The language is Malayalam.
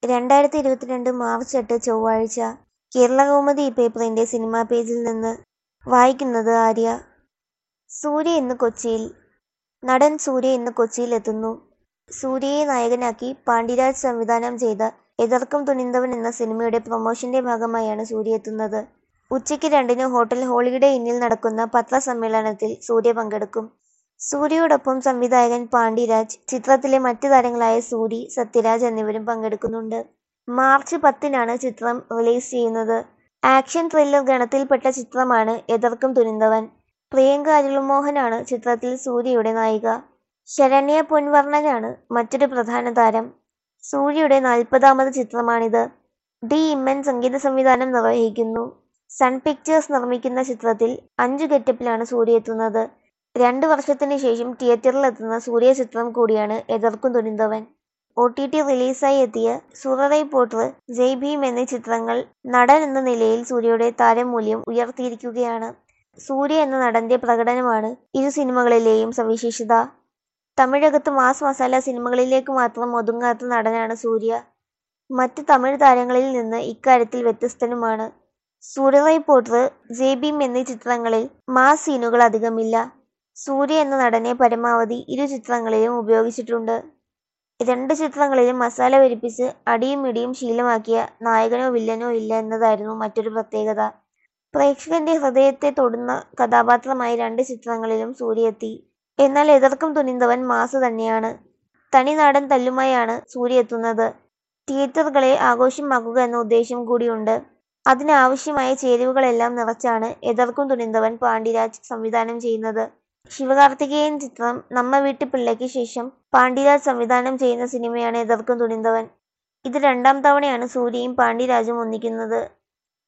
2022 മാർച്ച് 8 ചൊവ്വാഴ്ച കേരളകൗമുദി പേപ്പറിന്റെ സിനിമാ പേജിൽ നിന്ന് വായിക്കുന്നത് ആര്യ. സൂര്യ ഇന്ന് കൊച്ചിയിൽ. നടൻ സൂര്യ ഇന്ന് കൊച്ചിയിലെത്തുന്നു. സൂര്യയെ നായകനാക്കി പാണ്ടിരാജ് സംവിധാനം ചെയ്ത എതർക്കും തുണിന്തവൻ എന്ന സിനിമയുടെ പ്രൊമോഷന്റെ ഭാഗമായാണ് സൂര്യ എത്തുന്നത്. ഉച്ചയ്ക്ക് 2-ന് ഹോട്ടൽ ഹോളിഡേ ഇന്നിൽ നടക്കുന്ന പത്രസമ്മേളനത്തിൽ സൂര്യ പങ്കെടുക്കും. സൂര്യയോടൊപ്പം സംവിധായകൻ പാണ്ടിരാജ്, ചിത്രത്തിലെ മറ്റ് താരങ്ങളായ സൂരി, സത്യരാജ് എന്നിവരും പങ്കെടുക്കുന്നുണ്ട്. മാർച്ച് 10-നാണ് ചിത്രം റിലീസ് ചെയ്യുന്നത്. ആക്ഷൻ ത്രില്ലർ ഗണത്തിൽപ്പെട്ട ചിത്രമാണ് എതർക്കും തുണിന്തവൻ. പ്രിയങ്ക അരുൾമോഹനാണ് ചിത്രത്തിൽ സൂര്യയുടെ നായിക. ശരണ്യ പൊൻവർണ്ണനാണ് മറ്റൊരു പ്രധാന താരം. സൂര്യയുടെ 40ാമത് ചിത്രമാണിത്. ഡി ഇമ്മൻ സംഗീത സംവിധാനം നിർവഹിക്കുന്നു. സൺ പിക്ചേഴ്സ് നിർമ്മിക്കുന്ന ചിത്രത്തിൽ 5 ഗെറ്റപ്പിലാണ് സൂര്യ എത്തുന്നത്. 2 വർഷത്തിന് ശേഷം തിയേറ്ററിലെത്തുന്ന സൂര്യ ചിത്രം കൂടിയാണ് എതർക്കും തുണിന്തവൻ. OTT റിലീസായി എത്തിയ സൂററൈ പോട്ടർ, ജയ് ഭീം എന്നീ ചിത്രങ്ങൾ നടൻ എന്ന നിലയിൽ സൂര്യയുടെ താരമൂല്യം ഉയർത്തിയിരിക്കുകയാണ്. സൂര്യ എന്ന നടന്റെ പ്രകടനമാണ് ഇരു സിനിമകളിലെയും സവിശേഷത. തമിഴകത്ത് മാസ് മസാല സിനിമകളിലേക്ക് മാത്രം ഒതുങ്ങാത്ത നടനാണ് സൂര്യ. മറ്റ് തമിഴ് താരങ്ങളിൽ നിന്ന് ഇക്കാര്യത്തിൽ വ്യത്യസ്തനുമാണ്. സൂററൈ പോട്ടർ, ജയ് ഭീം എന്നീ ചിത്രങ്ങളിൽ മാസ് സീനുകൾ അധികമില്ല. സൂര്യ എന്ന നടനെ പരമാവധി ഇരു ചിത്രങ്ങളിലും ഉപയോഗിച്ചിട്ടുണ്ട്. 2 ചിത്രങ്ങളിലും മസാല പെരുപ്പിച്ച് അടിയും ഇടിയും ശീലമാക്കിയ നായകനോ വില്ലനോ ഇല്ല എന്നതായിരുന്നു മറ്റൊരു പ്രത്യേകത. പ്രേക്ഷകന്റെ ഹൃദയത്തെ തൊടുന്ന കഥാപാത്രമായി 2 ചിത്രങ്ങളിലും സൂര്യ എത്തി. എന്നാൽ എതർക്കും തുണിന്തവൻ മാസ് തന്നെയാണ്. തനിനാടൻ തല്ലുമായാണ് സൂര്യ എത്തുന്നത്. തിയേറ്ററുകളെ ആഘോഷമാക്കുക എന്ന ഉദ്ദേശം കൂടിയുണ്ട്. അതിനാവശ്യമായ ചേരുവകളെല്ലാം നിറച്ചാണ് എതർക്കും തുണിന്തവൻ പാണ്ടിരാജ് സംവിധാനം ചെയ്യുന്നത്. ശിവകാർത്തികേയൻ ചിത്രം നമ്മ വീട്ട് പിള്ളയ്ക്ക് ശേഷം പാണ്ടിരാജ് സംവിധാനം ചെയ്യുന്ന സിനിമയാണ് എതർക്കും തുണിന്തവൻ. ഇത് 2ാം തവണയാണ് സൂര്യയും പാണ്ടിരാജും ഒന്നിക്കുന്നത്.